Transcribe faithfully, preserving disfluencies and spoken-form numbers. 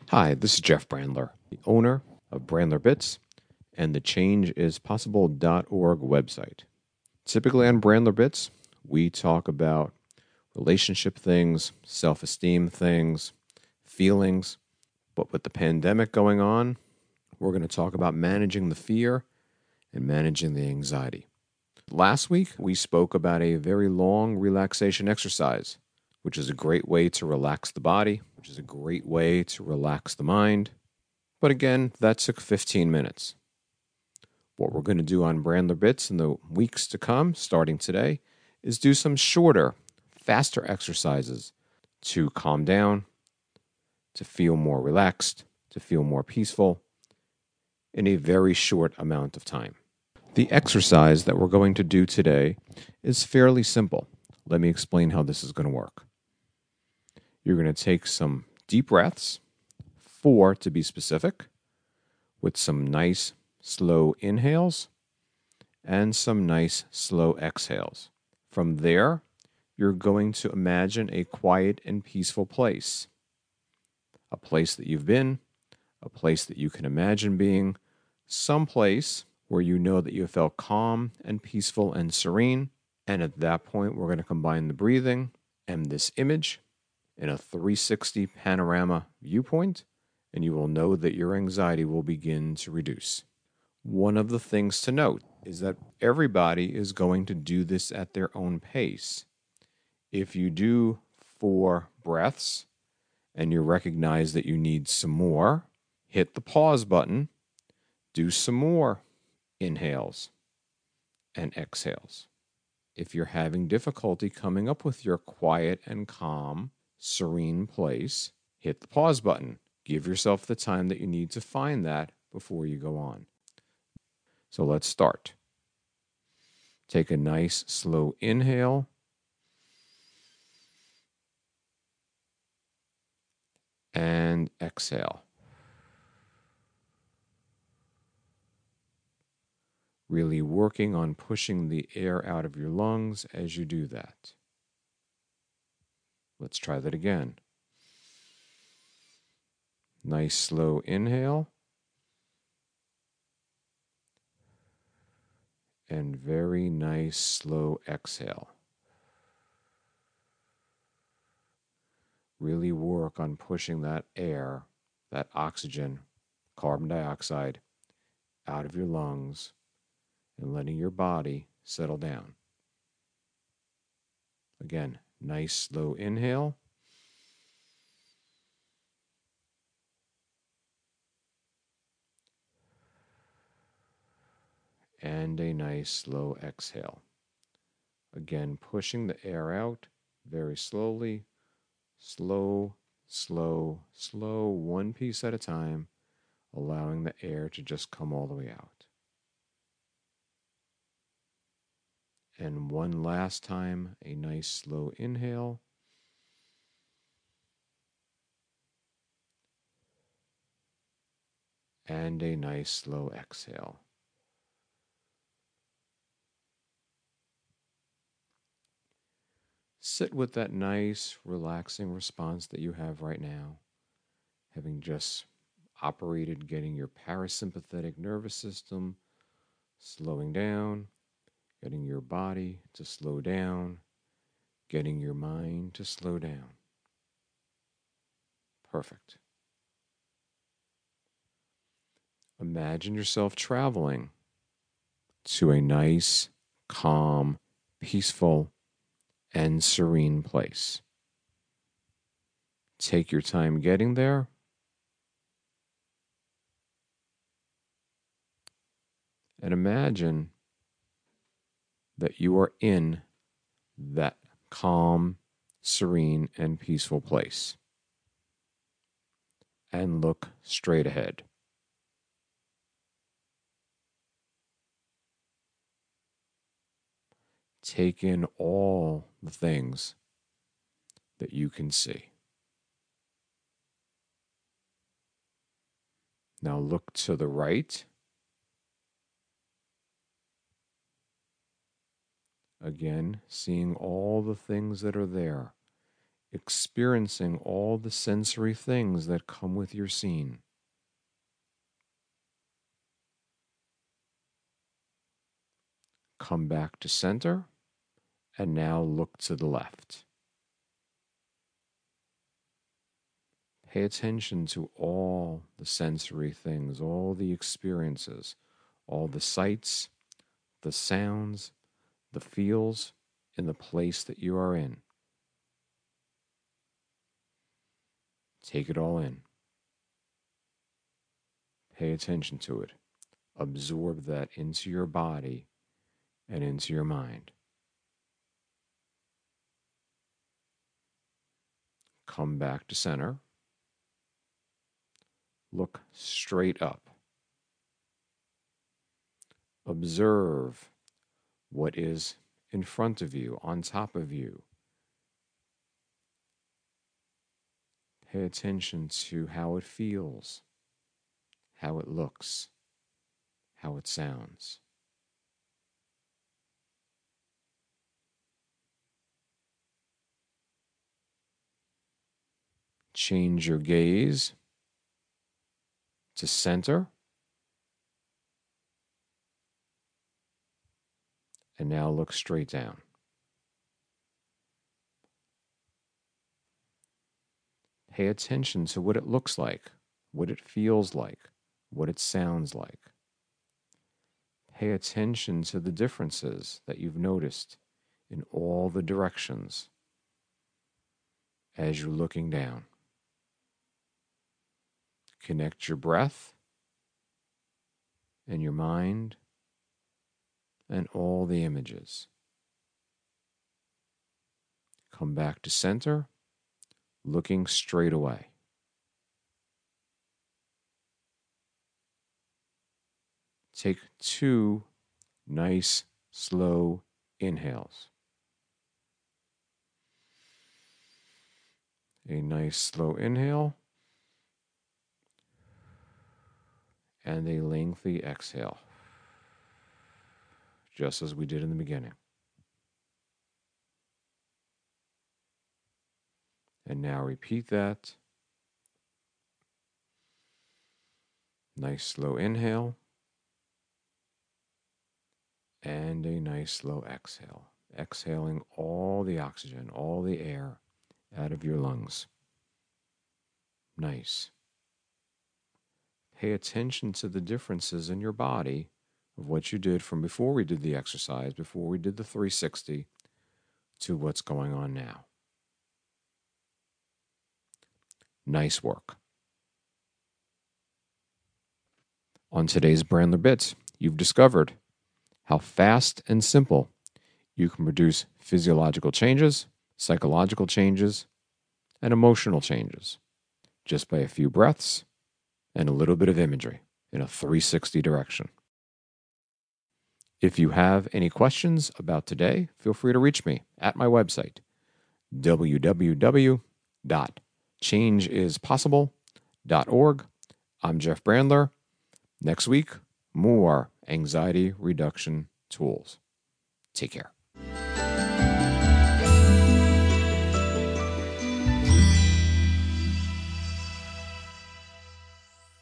Hi, this is Jeff Brandler, the owner of Brandler Bits and the change is possible dot org website. Typically on Brandler Bits, we talk about relationship things, self-esteem things, feelings, but with the pandemic going on, we're going to talk about managing the fear and managing the anxiety. Last week, we spoke about a very long relaxation exercise, which is a great way to relax the body, which is a great way to relax the mind. But again, that took fifteen minutes. What we're going to do on Brandler Bits in the weeks to come, starting today, is do some shorter, faster exercises to calm down, to feel more relaxed, to feel more peaceful in a very short amount of time. The exercise that we're going to do today is fairly simple. Let me explain how this is going to work. You're going to take some deep breaths, four to be specific, with some nice slow inhales and some nice slow exhales. From there, you're going to imagine a quiet and peaceful place. A place that you've been, a place that you can imagine being, some place where you know that you felt calm and peaceful and serene. And at that point, we're going to combine the breathing and this image in a three sixty panorama viewpoint, and you will know that your anxiety will begin to reduce. One of the things to note is that everybody is going to do this at their own pace. If you do four breaths and you recognize that you need some more, hit the pause button, do some more inhales and exhales. If you're having difficulty coming up with your quiet and calm, serene place, hit the pause button. Give yourself the time that you need to find that before you go on. So let's start. Take a nice slow inhale and exhale. Really working on pushing the air out of your lungs as you do that. Let's try that again. Nice slow inhale and very nice slow exhale. Really work on pushing that air, that oxygen, carbon dioxide out of your lungs and letting your body settle down. Again, nice slow inhale. And a nice slow exhale. Again, pushing the air out very slowly, slow, slow, slow, one piece at a time, allowing the air to just come all the way out. And one last time, a nice slow inhale. And a nice slow exhale. Sit with that nice, relaxing response that you have right now, having just operated getting your parasympathetic nervous system slowing down, getting your body to slow down, getting your mind to slow down. Perfect. Imagine yourself traveling to a nice, calm, peaceful, and serene place. Take your time getting there. And imagine that you are in that calm, serene, and peaceful place. And look straight ahead. Take in all the things that you can see. Now look to the right. Again, seeing all the things that are there experiencing all the sensory things that come with your scene. Come back to center, and now look to the left. Pay attention to all the sensory things, all the experiences, all the sights, the sounds, the feels in the place that you are in. Take it all in. Pay attention to it. Absorb that into your body and into your mind. Come back to center. Look straight up. Observe what is in front of you, on top of you. Pay attention to how it feels, how it looks, how it sounds. Change your gaze to center. And now look straight down. Pay attention to what it looks like, what it feels like, what it sounds like. Pay attention to the differences that you've noticed in all the directions as you're looking down. Connect your breath and your mind and all the images. Come back to center, looking straight away. Take two nice, slow inhales. A nice, slow inhale. And a lengthy exhale, just as we did in the beginning. And now repeat that. Nice slow inhale. And a nice slow exhale. Exhaling all the oxygen, all the air out of your lungs. Nice. Pay attention to the differences in your body of what you did from before we did the exercise, before we did the three sixty, to what's going on now. Nice work. On today's Brandler Bits, you've discovered how fast and simple you can produce physiological changes, psychological changes, and emotional changes just by a few breaths and a little bit of imagery in a three sixty direction. If you have any questions about today, feel free to reach me at my website, w w w dot change is possible dot org. I'm Jeff Brandler. Next week, more anxiety reduction tools. Take care.